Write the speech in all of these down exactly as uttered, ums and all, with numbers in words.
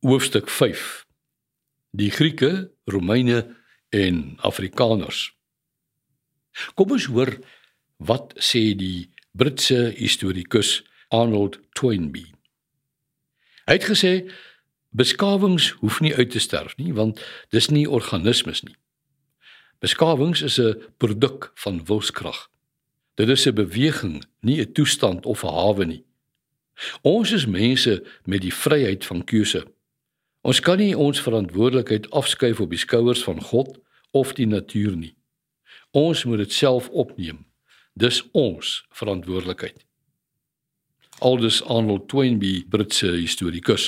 Hoofstuk vyf. Die Grieke, Romeine en Afrikaners. Kom ons hoor wat sê die Britse historikus Arnold Toynbee. Hy het gesê, beskawings hoef nie uit te sterf nie, want dis nie organismes nie. Beskawings is 'n produk van wilskrag. Dit is 'n beweging, nie 'n toestand of 'n hawe nie. Ons is mense met die vryheid van keuse. Ons kan nie ons verantwoordelikheid afskuif op die skouers van God of die natuur nie. Ons moet dit self opneem. Dis ons verantwoordelikheid. Aldus Arnold Toynbee, Britse historikus.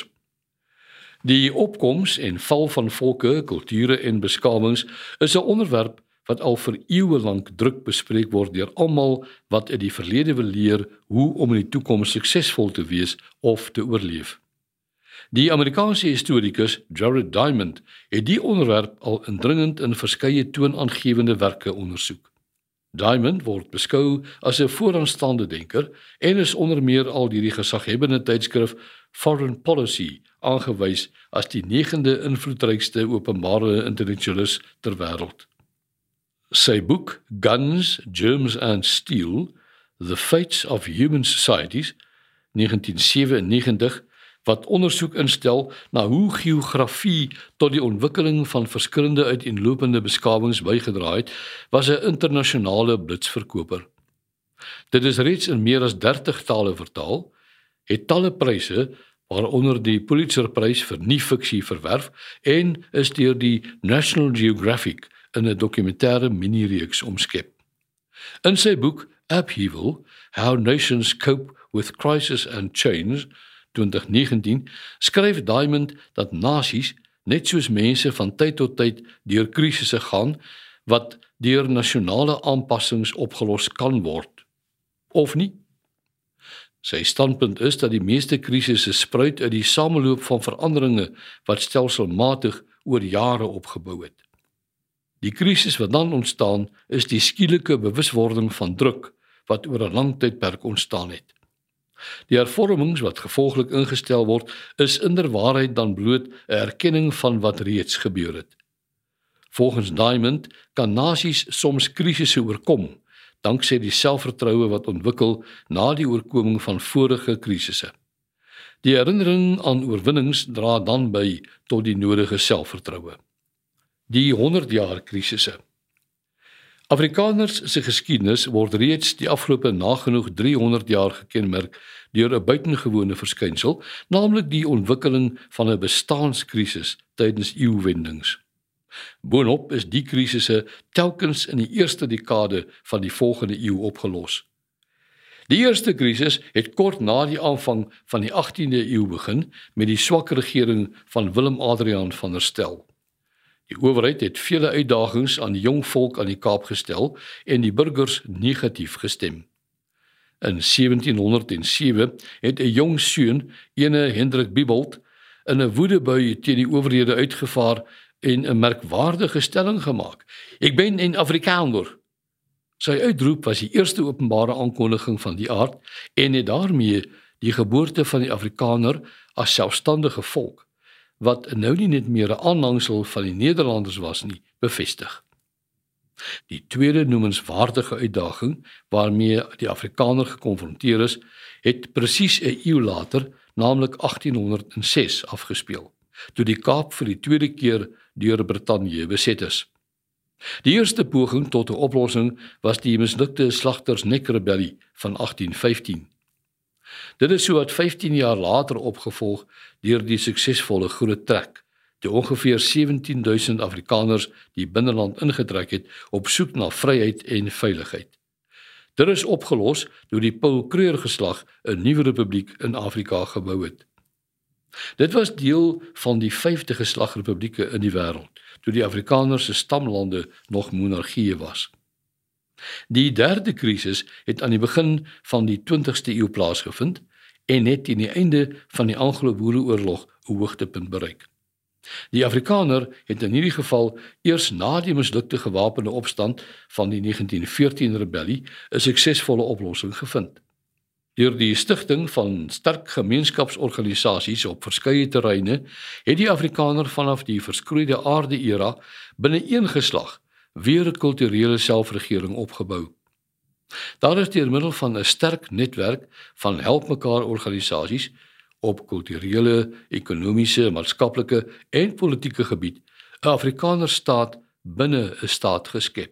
Die opkoms en val van volke, kulture en beskawings is 'n onderwerp wat al vir eeue lank druk bespreek word deur almal wat in die verlede wil leer hoe om in die toekoms suksesvol te wees of te oorleef. Die Amerikaanse historikus Jared Diamond het die onderwerp al indringend in verskeie toonaangewende werke ondersoek. Diamond word beskou as 'n vooraanstaande denker en is onder meer al deur die gesaghebende tydskrif Foreign Policy aangewys as die negende invloedrykste openbare intellektualis ter wêreld. Sy boek Guns, Germs and Steel: The Fates of Human Societies, negentien sewennegentig, wat ondersoek instel na hoe geografie tot die ontwikkeling van verskillende uiteenlopende beskawings bygedra het, was 'n internasionale blitsverkoper. Dit is reeds in meer as dertig tale vertaal, het talle pryse, waaronder die Pulitzerprys vir nie-fiksie verwerf en is deur die National Geographic in 'n dokumentêre minireeks omskep. In sy boek Upheaval: How Nations Cope with Crisis and Change, twintig negentien, skryf Diamond dat nasies, net soos mense van tyd tot tyd deur krisisse gaan, wat deur nasionale aanpassings opgelos kan word. Of nie? Sy standpunt is dat die meeste krisisse spruit uit die sameloop van veranderinge wat stelselmatig oor jare opgebou het. Die krisis wat dan ontstaan is die skielike bewuswording van druk wat oor 'n lang tydperk ontstaan het. Die hervormings wat gevolglik ingestel word, is inderwaarheid dan bloot 'n erkenning van wat reeds gebeur het. Volgens Diamond kan nasies soms krisisse oorkom, danksy die selfvertroue wat ontwikkel na die oorkoming van vorige krisisse. Die herinnering aan oorwinnings dra dan by tot die nodige selfvertroue. Die honderd jaar krisisse. Afrikaners se geskiedenis word reeds die afgelope nagenoeg driehonderd jaar gekenmerk deur 'n buitengewone verskynsel, naamlik die ontwikkeling van 'n bestaanskrisis tydens eeuwendings. Boonop is die krisisse telkens in die eerste dekade van die volgende eeu opgelos. Die eerste krisis het kort na die aanvang van die agtiende eeu begin met die swak regering van Willem Adriaan van der Stel. Die owerheid het vele uitdagings aan die jong volk aan die Kaap gestel en die burgers negatief gestem. In sewentienhonderdsewe het 'n jong seun, ene Hendrik Biebold, in 'n woedebui teen die owerhede uitgevaar en 'n merkwaardige stelling gemaak: "Ek ben 'n Afrikaner." Sy uitroep was die eerste openbare aankondiging van die aard en het daarmee die geboorte van die Afrikaner as selfstandige volk, wat nou nie net meer 'n aanhangsel van die Nederlanders was nie, bevestig. Die tweede noemenswaardige uitdaging waarmee die Afrikaner gekonfronteer is, het presies 'n eeu later, naamlik achttienhonderdses, afgespeel, toe die Kaap vir die tweede keer deur Brittanje beset is. Die eerste poging tot 'n oplossing was die mislukte Slagtersnek-rebellie van agttien vyftien. Dit is sowat vyftien jaar later opgevolg deur die suksesvolle Groot Trek, toe ongeveer sewentienduisend Afrikaners die binneland ingetrek het op soek na vryheid en veiligheid. Dit is opgelos toe die Paul Kruger geslag 'n nuwe republiek in Afrika gebou het. Dit was deel van die vyfde geslagrepublieke in die wêreld, toe die Afrikaners se stamlande nog monargieë was. Die derde krisis het aan die begin van die twintigste eeu plaasgevind en het teen die einde van die Anglo-Boereoorlog 'n hoogtepunt bereik. Die Afrikaner het in hierdie geval eers na die mislukte gewapende opstand van die negentien veertien rebellie 'n suksesvolle oplossing gevind. Deur die stigting van sterk gemeenskapsorganisasies op verskeie terreine, het die Afrikaner vanaf die verskroeide aarde-era binne een geslag weer 'n kulturele selfregering opgebou. Daar is deur middel van 'n sterk netwerk van helpmekaar organisasies op kulturele, ekonomiese, maatskaplike en politieke gebied 'n Afrikanerstaat binne 'n staat geskep.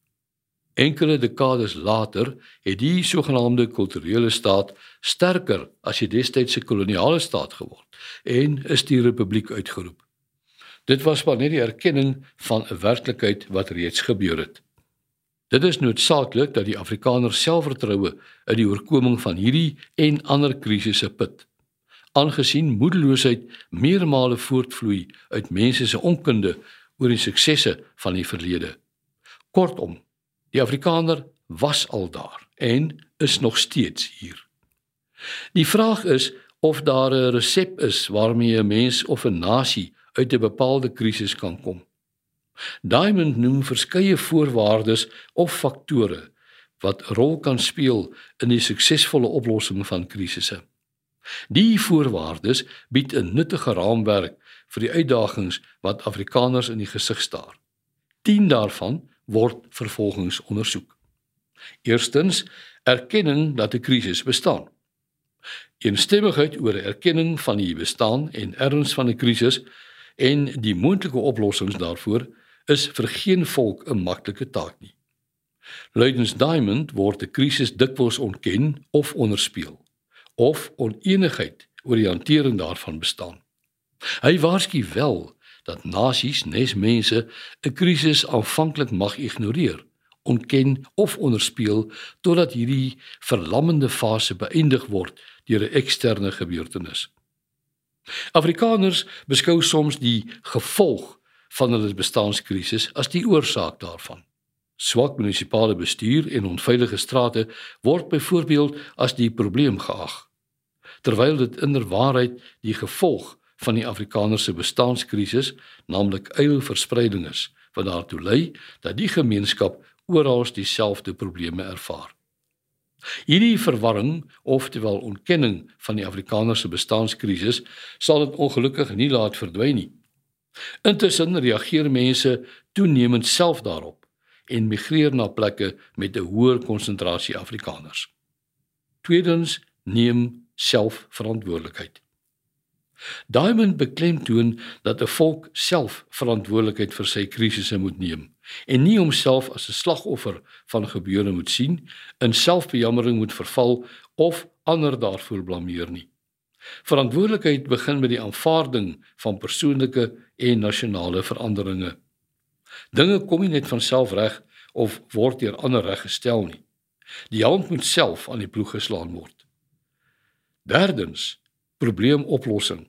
Enkele dekades later het die sogenaamde kulturele staat sterker as die destydse koloniale staat geword en is die republiek uitgeroep. Dit was maar net die erkenning van 'n werklikheid wat reeds gebeur het. Dit is noodsaaklik dat die Afrikaner selfvertroue in die oorkoming van hierdie en ander krisisse put, aangesien moedeloosheid meermale voortvloei uit mense se onkunde oor die suksesse van die verlede. Kortom, die Afrikaner was al daar en is nog steeds hier. Die vraag is of daar 'n resep is waarmee 'n mens of 'n nasie uit 'n bepaalde krisis kan kom. Diamond noem verskeie voorwaardes of faktore wat 'n rol kan speel in die suksesvolle oplossing van krisisse. Die voorwaardes bied 'n nuttige raamwerk vir die uitdagings wat Afrikaners in die gesig staar. Tien daarvan word vervolgens ondersoek. Eerstens, erkenning dat 'n krisis bestaan. Eenstemmigheid oor 'n erkenning van die bestaan en erns van 'n krisis en die moontlike oplossings daarvoor is vir geen volk 'n maklike taak nie. Luidens Diamond word 'n krisis dikwels ontken of onderspeel, of onenigheid oor die hantering daarvan bestaan. Hy waarsku wel dat nasies, nes mense, 'n krisis aanvanklik mag ignoreer, ontken of onderspeel totdat hierdie verlammende fase beëindig word deur 'n eksterne gebeurtenis. Afrikaners beskou soms die gevolg van hulle bestaanskrisis as die oorsaak daarvan. Swak munisipale bestuur en onveilige strate word byvoorbeeld as die probleem geag, terwyl dit inderwaarheid die gevolg van die Afrikaner se bestaanskrisis, naamlik uilverspreiding is, wat daartoe lei dat die gemeenskap oral dieselfde probleme ervaar. Hierdie verwarring, oftewel ontkenning van die Afrikaner se bestaanskrisis, sal dit ongelukkig nie laat verdwyn nie. Intussen reageer mense toenemend self daarop en migreer na plekke met 'n hoër konsentrasie Afrikaners. Tweedens, neem selfverantwoordelikheid. Diamond beklemtoon dat 'n volk self verantwoordelikheid vir sy krisisse moet neem en nie homself as 'n slagoffer van gebeure moet sien, in selfbejammering moet verval of ander daarvoor blameer nie. Verantwoordelikheid begin met die aanvaarding van persoonlike en nasionale veranderinge. Dinge kom nie net van self reg of word deur ander reggestel nie. Die hand moet self aan die ploeg geslaan word. Derdens, probleemoplossing.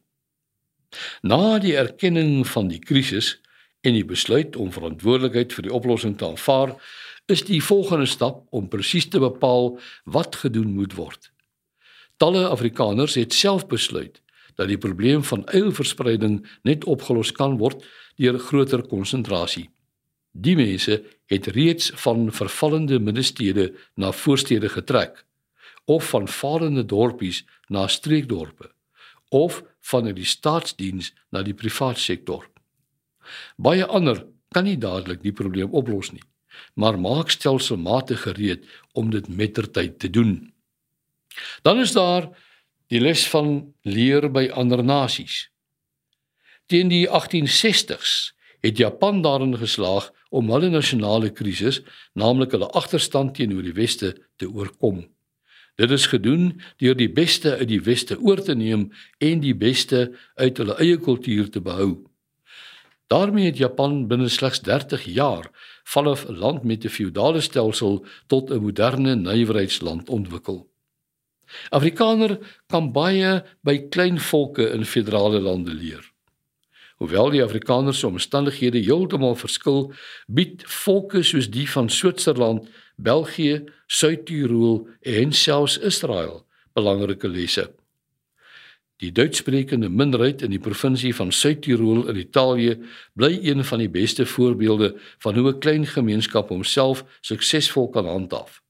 Na die erkenning van die krisis en die besluit om verantwoordelikheid vir die oplossing te aanvaar, is die volgende stap om presies te bepaal wat gedoen moet word. Talle Afrikaners het self besluit dat die probleem van uilverspreiding net opgelos kan word deur groter konsentrasie. Die mense het reeds van vervallende middestede na voorstede getrek, of van falende dorpies na streekdorpe, of van die staatsdiens na die privaat sektor. Baie ander kan nie dadelik die probleem oplos nie, maar maak stelselmatig gereed om dit mettertyd te doen. Dan is daar die les van leer by ander nasies. Teen die agtien sestigs het Japan daarin geslaag om hulle nasionale krisis, naamlik hulle agterstand teenoor die Weste, te oorkom. Dit is gedoen deur die beste uit die Weste oor te neem en die beste uit hulle eie kultuur te behou. Daarmee het Japan binne slegs dertig jaar vanaf 'n land met 'n feudale stelsel tot 'n moderne nywerheidsland ontwikkel. Afrikaner kan baie by klein volke in federale lande leer. Hoewel die Afrikaners se omstandighede heeltemal verskil, bied volke soos die van Switserland, België, Suid-Tirol en selfs Israel belangrike lesse. Die Duitssprekende minderheid in die provinsie van Suid-Tirol in Italië bly een van die beste voorbeelde van hoe 'n klein gemeenskap homself suksesvol kan handhaaf.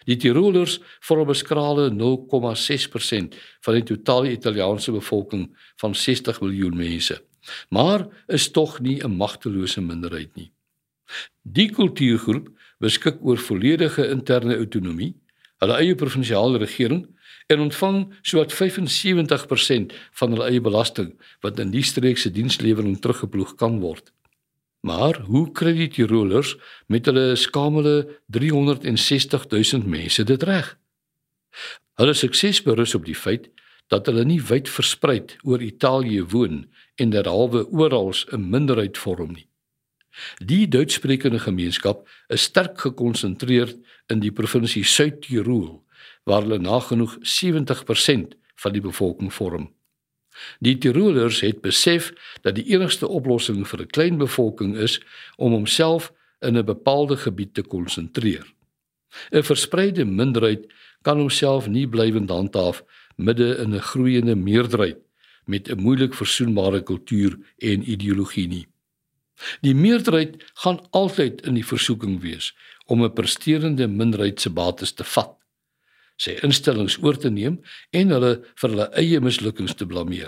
Die Tirolers vorm 'n skrale nul komma ses persent van die totale Italiaanse bevolking van sestig miljoen mense, maar is tog nie 'n magtelose minderheid nie. Die kultuurgroep beskik oor volledige interne autonomie, hulle eie provinsiale regering en ontvang sowat vyf en sewentig persent van hulle eie belasting wat in die streek se dienslewering teruggeploeg kan word. Maar hoe kry die Tirolers met hulle skamele driehonderdsestig duisend mense dit reg? Hulle sukses berus op die feit dat hulle nie wyd verspreid oor Italië woon en derhalwe oral 'n minderheid vorm nie. Die Duitssprekende gemeenskap is sterk gekonsentreer in die provinsie Suid-Tirol, waar hulle nagenoeg sewentig persent van die bevolking vorm. Die Tirolers het besef dat die enigste oplossing vir 'n klein bevolking is om homself in 'n bepaalde gebied te konsentreer. 'n Verspreide minderheid kan homself nie blywend handhaaf midde in 'n groeiende meerderheid met 'n moeilik versoenbare kultuur en ideologie nie. Die meerderheid gaan altyd in die versoeking wees om 'n presterende minderheid se bates te vat, sy instellings oor te neem en hulle vir hulle eie mislukkings te blameer.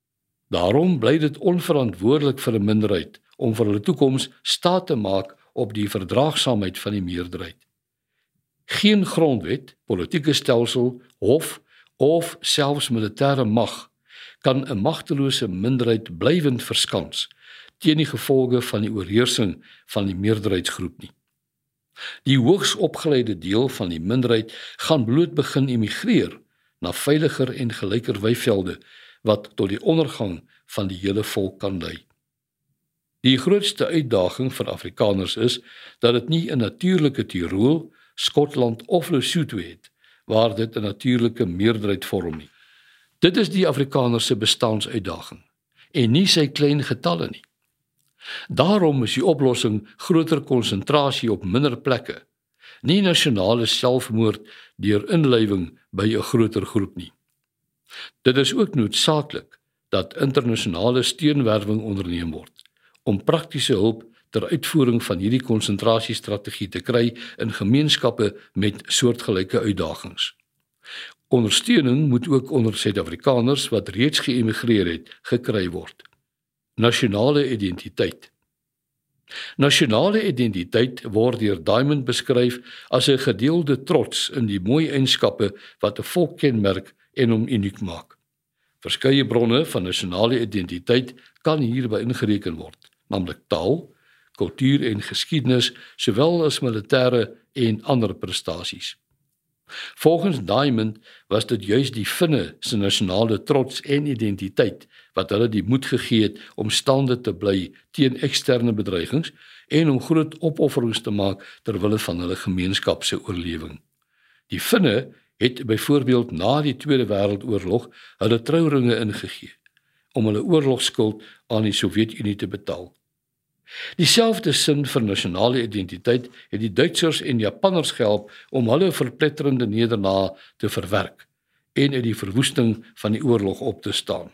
Daarom bly dit onverantwoordelik vir 'n minderheid om vir hulle toekoms staat te maak op die verdraagsaamheid van die meerderheid. Geen grondwet, politieke stelsel, hof of selfs militêre mag kan 'n magtelose minderheid blywend verskans teen die gevolge van die oorheersing van die meerderheidsgroep nie. Die hoogs opgeleide deel van die minderheid gaan bloot begin emigreer na veiliger en gelyker weivelde wat tot die ondergang van die hele volk kan lei. Die grootste uitdaging vir Afrikaners is dat dit nie 'n natuurlike Tirol, Skotland of Lesotho het waar dit 'n natuurlike meerderheid vorm nie. Dit is die Afrikaner se bestaansuitdaging en nie sy klein getalle nie. Daarom is die oplossing groter konsentrasie op minder plekke, nie nasionale selfmoord deur inlywing by 'n groter groep nie. Dit is ook noodsaaklik dat internasionale steunwerwing onderneem word om praktiese hulp ter uitvoering van hierdie konsentrasiestrategie te kry in gemeenskappe met soortgelyke uitdagings. Ondersteuning moet ook onder Suid-Afrikaners wat reeds geëmigreer het, gekry word. Nasionale identiteit. Nasionale identiteit word deur Diamond beskryf as 'n gedeelde trots in die mooi eienskappe wat 'n volk kenmerk en hom uniek maak. Verskeie bronne van nasionale identiteit kan hierby ingereken word, naamlik taal, kultuur en geskiedenis, sowel as militêre en ander prestasies. Volgens Diamond was dit juis die Finne se nasionale trots en identiteit wat hulle die moed gegee het om staande te bly teen eksterne bedreigings en om groot opofferings te maak ter wille van hulle gemeenskap se oorlewing. Die Finne het byvoorbeeld na die Tweede Wêreldoorlog hulle trouringe ingegee om hulle oorlogsskuld aan die Sowjetunie te betaal. Dieselfde sin vir nasionale identiteit het die Duitsers en Japanners gehelp om hulle verpletterende nederlae te verwerk en uit die verwoesting van die oorlog op te staan.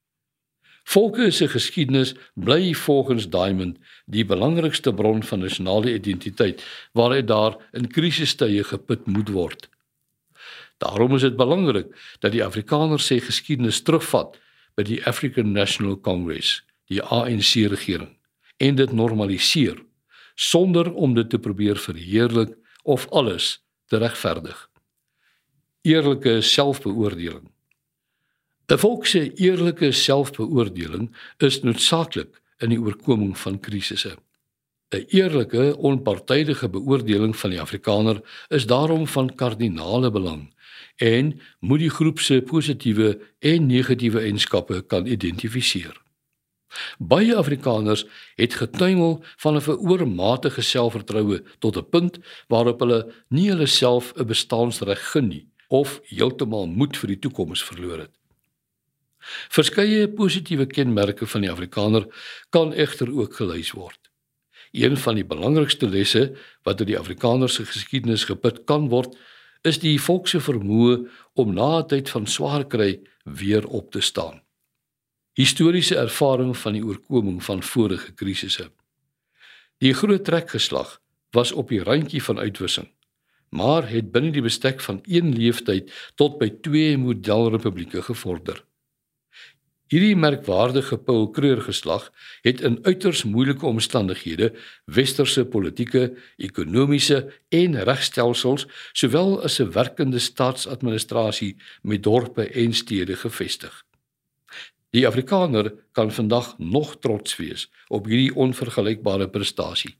Volke se geskiedenis bly volgens Diamond die belangrikste bron van nasionale identiteit waaruit daar in krisistye geput moet word. Daarom is dit belangrik dat die Afrikaners sy geskiedenis terugvat by die African National Congress, die A N C-regering, en dit normaliseer, sonder om dit te probeer verheerlik of alles te regverdig. Eerlike selfbeoordeling. 'n Volk se eerlike selfbeoordeling is noodsaaklik in die oorkoming van krisisse. 'n Eerlike, onpartydige beoordeling van die Afrikaner is daarom van kardinale belang en moet die groep se positiewe en negatiewe eienskappe kan identifiseer. Baie Afrikaners het getuimel van 'n oormatige selfvertroue tot 'n punt waarop hulle nie hulle self 'n bestaansreg gun nie of heeltemal moed vir die toekoms verloor het. Verskeie positiewe kenmerke van die Afrikaner kan egter ook gelys word. Een van die belangrikste lesse wat uit die Afrikaner se geskiedenis geput kan word, is die volk se vermoë om na 'n tyd van swaar kry weer op te staan. Historiese ervaring van die oorkoming van vorige krisisse. Die groot trekgeslag was op die randjie van uitwissing, maar het binne die bestek van een leeftyd tot by twee modelrepublieke gevorder. Hierdie merkwaardige Paul Kruger geslag het in uiters moeilike omstandighede westerse politieke, ekonomiese en regstelsels sowel as 'n werkende staatsadministrasie met dorpe en stede gevestig. Die Afrikaner kan vandag nog trots wees op hierdie onvergelykbare prestasie.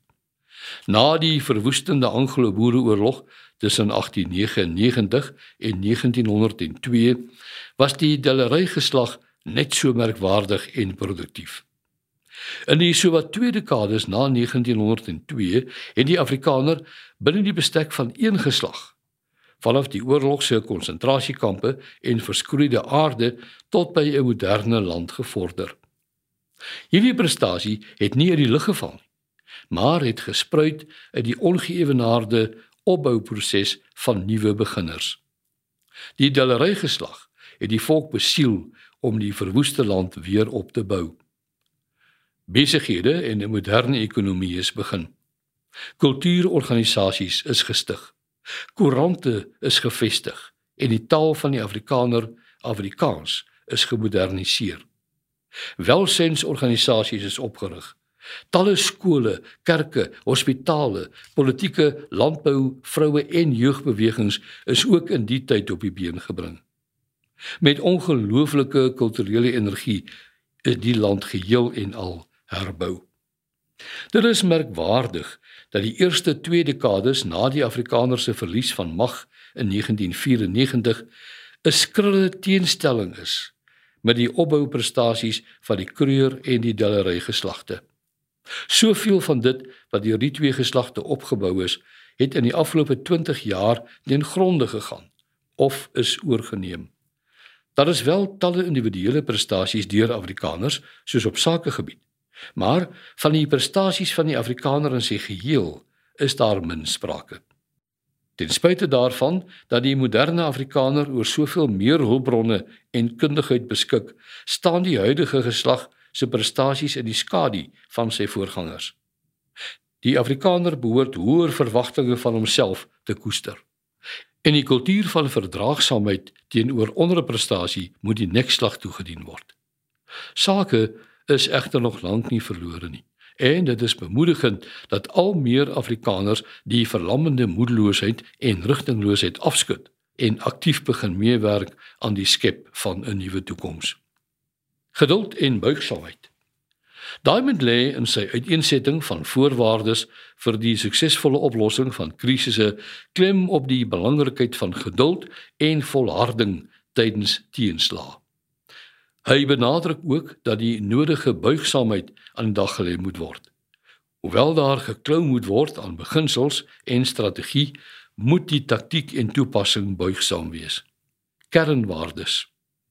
Na die verwoestende Anglo-Boereoorlog tussen agtien negenennegentig en negentienhonderd twee was die Dellery geslag net so merkwaardig en produktief. In die sowat twee dekades na negentienhonderd twee het die Afrikaner binne die bestek van een geslag, vanaf die oorlogse konsentrasiekampe en verskroeide aarde tot by 'n moderne land gevorder. Hierdie prestasie het nie uit die lug geval nie, maar het gespruit uit die ongeëwenaarde opbouproses van nuwe beginners. Die Dellery geslag het die volk besiel om die verwoeste land weer op te bou. Besighede en 'n moderne ekonomie is begin. Kultuurorganisasies is gestig. Koerante is gevestig en die taal van die Afrikaner, Afrikaans, is gemoderniseer. Welsynsorganisasies is opgerig. Talle skole, kerke, hospitale, politieke, landbou, vroue en jeugbewegings is ook in die tyd op die been gebring. Met ongelooflike kulturele energie is die land geheel en al herbou. Dit is merkwaardig dat die eerste twee dekades na die Afrikaner se verlies van mag in negentien vyf-en-negentig 'n skrille teenstelling is met die opbouprestasies van die Kruger en die Dellery geslagte. Soveel van dit wat deur die twee geslagte opgebou is, het in die afgelope twintig jaar ten gronde gegaan of is oorgeneem. Daar is wel talle individuele prestasies deur Afrikaners, soos op sakegebied, maar van die prestasies van die Afrikaner in sy geheel is daar min sprake. Ten spyte daarvan dat die moderne Afrikaner oor soveel meer hulpbronne en kundigheid beskik, staan die huidige geslag se prestasies in die skadu van sy voorgangers. Die Afrikaner behoort hoër verwagtinge van homself te koester. En die kultuur van verdraagsaamheid teenoor onderprestasie moet die nekslag toegedien word. Sake is egter nog lank nie verlore nie. En dit is bemoedigend dat al meer Afrikaners die verlammende moedeloosheid en rigtingloosheid afskud en aktief begin meewerk aan die skep van 'n nuwe toekoms. Geduld en buigsaamheid. Diamond lê in sy uiteensetting van voorwaardes vir die suksesvolle oplossing van krisisse klem op die belangrikheid van geduld en volharding tydens teenslae. Hy benadruk ook dat die nodige buigsaamheid aan die dag gelê moet word. Hoewel daar geklou moet word aan beginsels en strategie, moet die taktiek en toepassing buigsaam wees. Kernwaardes.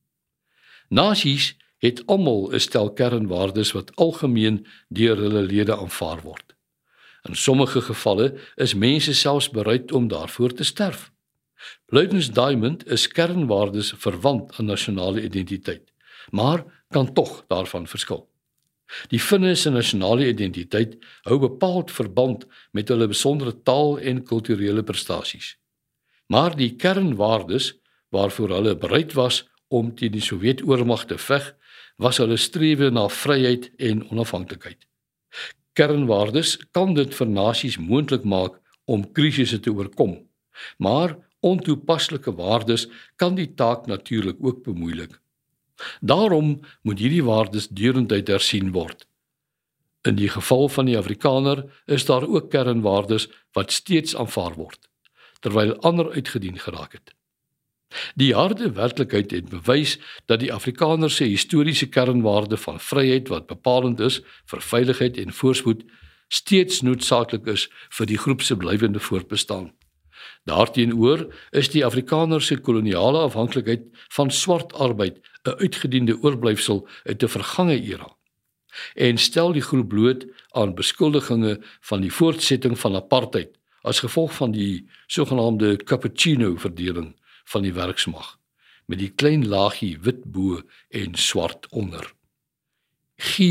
Nasies het almal 'n stel kernwaardes wat algemeen deur hulle lede aanvaar word. In sommige gevalle is mense selfs bereid om daarvoor te sterf. Volgens Diamond is kernwaardes verwant aan nasionale identiteit, maar kan tog daarvan verskil. Die Finne se nasionale identiteit hou bepaald verband met hulle besondere taal en kulturele prestasies. Maar die kernwaardes waarvoor hulle bereid was om teen die Sowjetoormag te veg, was hulle strewe na vryheid en onafhanklikheid. Kernwaardes kan dit vir nasies moontlik maak om krisisse te oorkom, maar ontoepaslike waardes kan die taak natuurlik ook bemoeilik. Daarom moet hierdie waardes deurentyd hersien word. In die geval van die Afrikaner is daar ook kernwaardes wat steeds aanvaar word, terwyl ander uitgedien geraak het. Die harde werklikheid het bewys dat die Afrikaner se historiese kernwaarde van vryheid wat bepalend is vir veiligheid en voorspoed steeds noodsaaklik is vir die groep se blywende voortbestaan. Daarteenoor is die Afrikaner se koloniale afhanklikheid van swart arbeid 'n uitgediende oorblyfsel uit 'n vergange era en stel die groep bloot aan beskuldigings van die voortsetting van apartheid as gevolg van die sogenaamde cappuccino-verdeling van die werksmag, met die klein laagie wit bo en swart onder.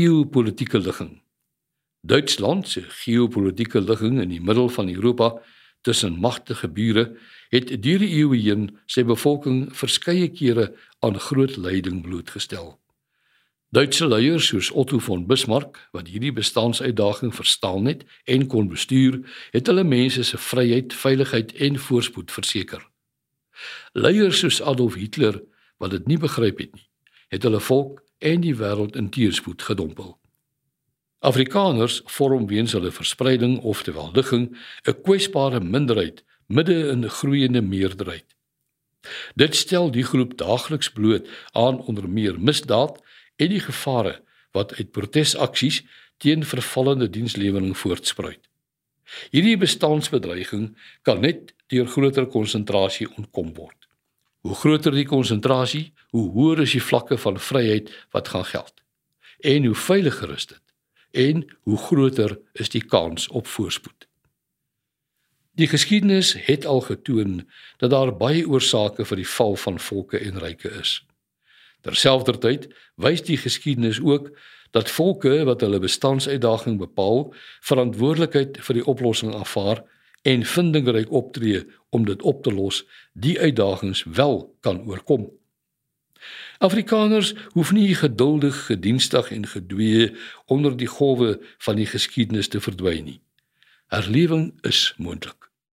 Geopolitieke ligging. Duitsland se geopolitieke ligging in die middel van Europa tussen magtige bure, het deur die eeue heen sy bevolking verskeie kere aan groot lyding blootgestel. Duitse leiers soos Otto von Bismarck, wat hierdie bestaansuitdaging verstaan het en kon bestuur, het hulle mense se vryheid, veiligheid en voorspoed verseker. Leiers soos Adolf Hitler, wat dit nie begryp het nie, het hulle volk en die wêreld in teëspoed gedompel. Afrikaners vorm weens hulle verspreiding, oftewel ligging, 'n kwesbare minderheid midde in 'n groeiende meerderheid. Dit stel die groep daagliks bloot aan onder meer misdaad en die gevare wat uit protesaksies teen vervallende dienslewering voortspruit. Hierdie bestaansbedreiging kan net deur groter konsentrasie ontkom word. Hoe groter die konsentrasie, hoe hoër is die vlakke van vryheid wat gaan geld. En hoe veiliger is dit, en hoe groter is die kans op voorspoed. Die geskiedenis het al getoon dat daar baie oorsake vir die val van volke en ryke is. Terselfdertyd wys die geskiedenis ook dat volke wat hulle bestandsuitdaging bepaal, verantwoordelikheid vir die oplossing aanvaar en vindingryk optree om dit op te los, die uitdagings wel kan oorkom. Afrikaners hoef nie geduldig, gedienstig en gedwee onder die golwe van die geskiedenis te verdwyn nie. Herlewing is moontlik.